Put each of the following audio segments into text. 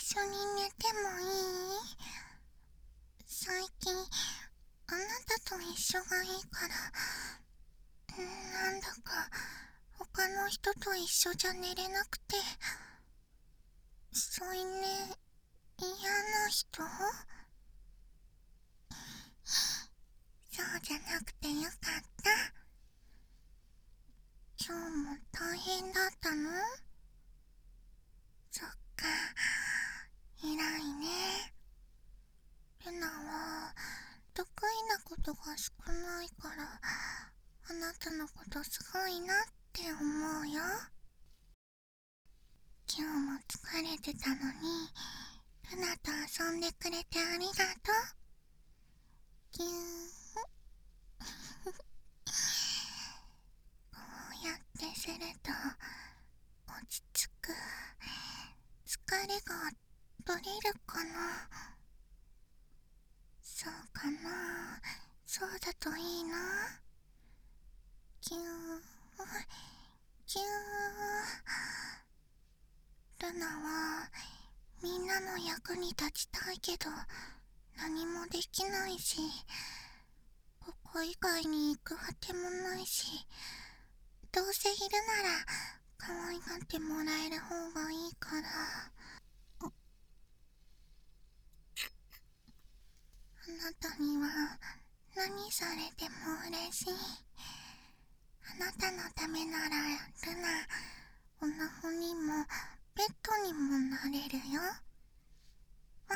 緒に寝てもいい？最近あなたと一緒がいいから、なんだか他の人と一緒じゃ寝れなくて。添い寝嫌な人？そうじゃなくてよかった。今日も大変だったの？そっか、偉いね。ルナは得意なことが少ないから、あなたのことすごいなって思うよ。今日も疲れてたのに、ルナと遊んでくれてありがとう。ぎゅーこうやってすると落ち着く。疲れが取れるかな？そうかな。そうだといいな。ぎゅーぎゅー。ルナはみんなの役に立ちたいけど何もできないし、ここ以外に行くあてもないし、どうせいるなら可愛がってもらえる方がいいから。あなたには何されても嬉しい。あなたのためならルナ、おなほにもペットにもなれるよ。うん。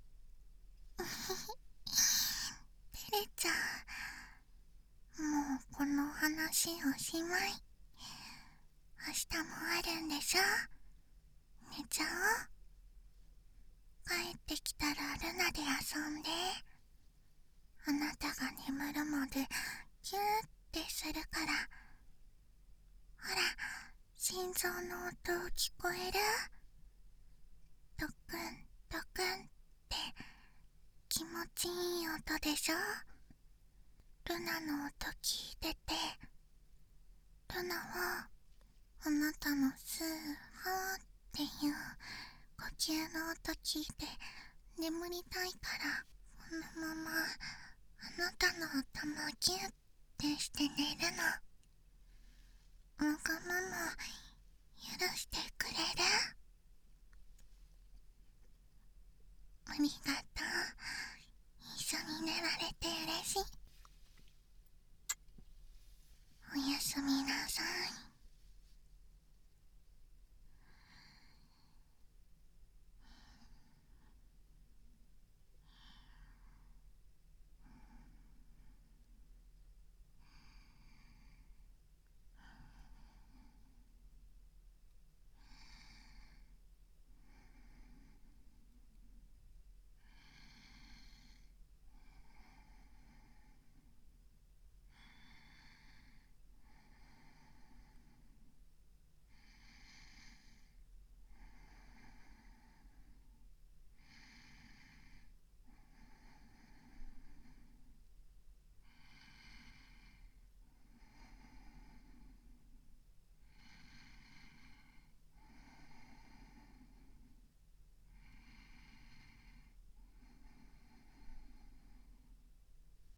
照れちゃう。もうこの話おしまい。明日もあるんでしょ？寝ちゃおう。帰ってきたらルナで遊んで。あなたが眠るまでキューってするから。ほら、心臓の音聞こえる？ドクンドクンって気持ちいい音でしょ？ルナの音聞いてて、ルナはあなたのスーハーっていう呼吸の音聞いて眠りたいから、このままあなたの頭ギュッてして寝るの。わがまま許してくれる？ありがとう。一緒に寝られて嬉しい。